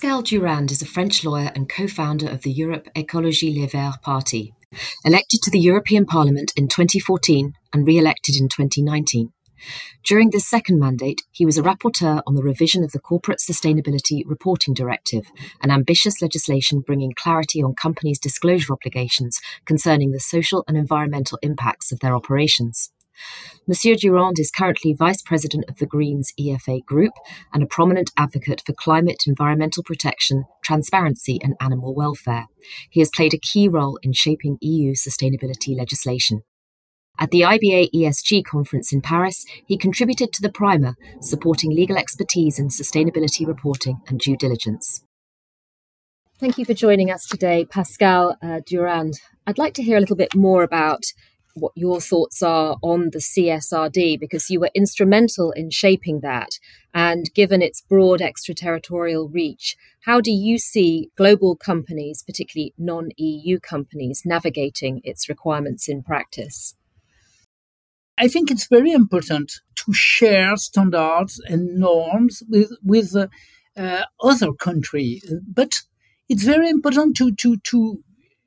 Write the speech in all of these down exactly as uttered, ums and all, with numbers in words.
Pascal Durand is a French lawyer and co-founder of the Europe Écologie Les Verts party. Elected to the European Parliament in twenty fourteen and re-elected in twenty nineteen. During this second mandate, he was a rapporteur on the revision of the Corporate Sustainability Reporting Directive, an ambitious legislation bringing clarity on companies' disclosure obligations concerning the social and environmental impacts of their operations. Monsieur Durand is currently Vice President of the Greens E F A Group and a prominent advocate for climate, environmental protection, transparency and animal welfare. He has played a key role in shaping E U sustainability legislation. At the I B A E S G conference in Paris, he contributed to the primer, supporting legal expertise in sustainability reporting and due diligence. Thank you for joining us today, Pascal uh, Durand. I'd like to hear a little bit more about what your thoughts are on the C S R D, because you were instrumental in shaping that. And given its broad extraterritorial reach, how do you see global companies, particularly non-E U companies, navigating its requirements in practice? I think it's very important to share standards and norms with with uh, uh, other countries, but it's very important to to to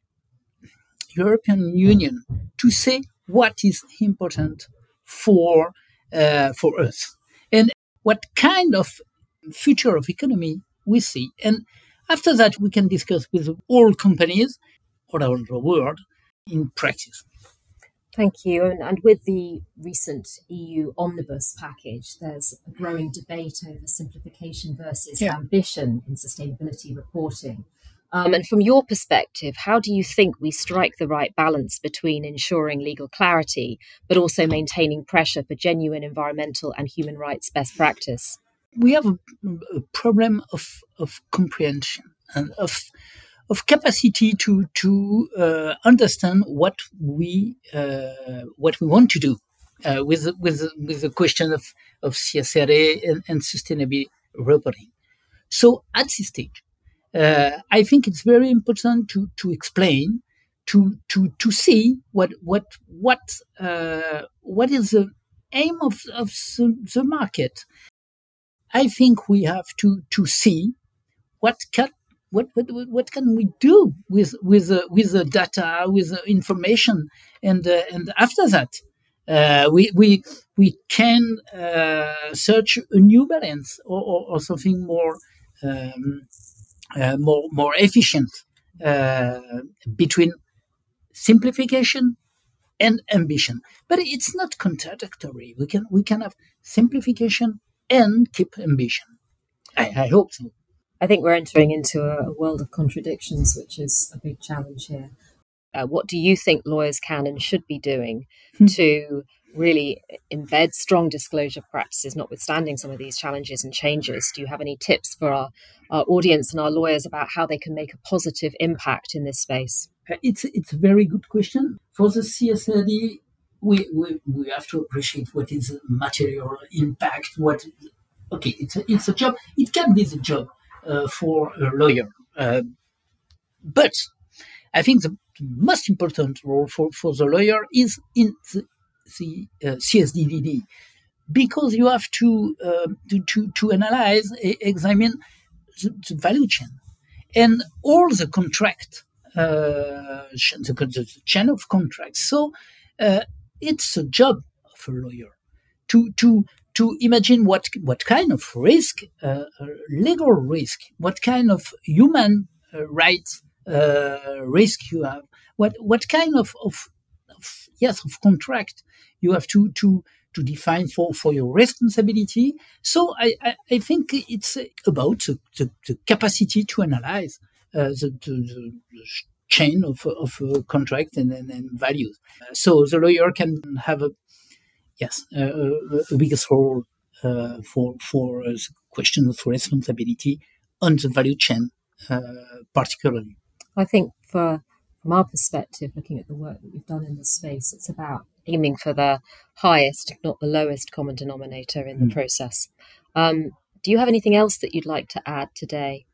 European Union to say what is important for uh, for us and what kind of future of economy we see. And after that, we can discuss with all companies all around the world in practice. Thank you. And, and with the recent E U omnibus package, there's a growing debate over simplification versus yeah. ambition in sustainability reporting. Um, and from your perspective, how do you think we strike the right balance between ensuring legal clarity, but also maintaining pressure for genuine environmental and human rights best practice? We have a, a problem of, of comprehension and of of capacity to to uh, understand what we uh, what we want to do uh, with with with the question of of C S R D and, and sustainability reporting. So at this stage, uh, I think it's very important to to explain, to to to see what what what uh, what is the aim of of the, the market. I think we have to to see what can. What, what what can we do with with uh, with the data, with the information, and uh, and after that, uh, we we we can uh, search a new balance or, or, or something more um, uh, more more efficient uh, between simplification and ambition. But it's not contradictory. We can we can have simplification and keep ambition. I, I hope so. I think we're entering into a world of contradictions, which is a big challenge here. Uh, what do you think lawyers can and should be doing to really embed strong disclosure practices, notwithstanding some of these challenges and changes? Do you have any tips for our, our audience and our lawyers about how they can make a positive impact in this space? Uh, it's it's a very good question. For the C S R D, we, we, we have to appreciate what is material impact. What okay, it's a, it's a job. It can be the job. Uh, for a lawyer. Uh, but I think the most important role for, for the lawyer is in the, the uh, C S D D, because you have to uh, to, to, to analyze, examine the, the value chain and all the contract, uh, the, the chain of contracts. So uh, it's a job of a lawyer to to to imagine what what kind of risk, uh, legal risk, what kind of human uh, rights uh, risk you have, what what kind of, of, of yes of contract you have to to to define for, for your responsibility. So I, I, I think it's about the, the, the capacity to analyze uh, the, the, the chain of of uh, contract and, and, and values. Uh, so the lawyer can have a Yes, uh, a biggest role uh, for for uh, the question of responsibility on the value chain, uh, particularly. I think for from our perspective, looking at the work that we've done in this space, it's about aiming for the highest, if not the lowest, common denominator in the mm. process. Um, do you have anything else that you'd like to add today?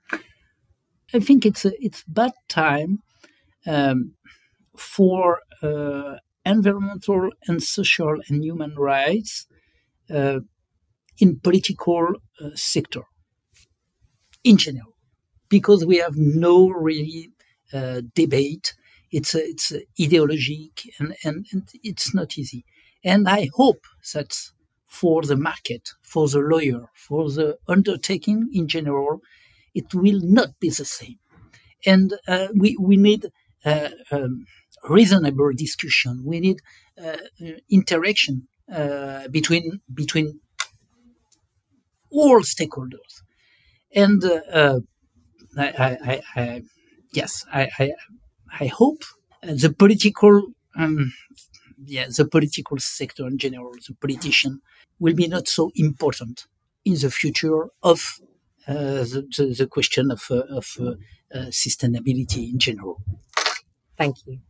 I think it's a, it's bad time um, for. Uh, environmental and social and human rights uh, in political uh, sector in general. because we have no really uh, debate. It's a, it's a ideologic and, and, and it's not easy. And I hope that for the market, for the lawyer, for the undertaking in general, it will not be the same. And uh, we, we need uh, um, reasonable discussion. We need uh, interaction uh, between between all stakeholders. And uh, uh, I, I, I, I, yes, I, I, I hope the political, um, yeah, the political sector in general, the politician, will be not so important in the future of uh, the, the, the question of, uh, of uh, uh, sustainability in general. Thank you.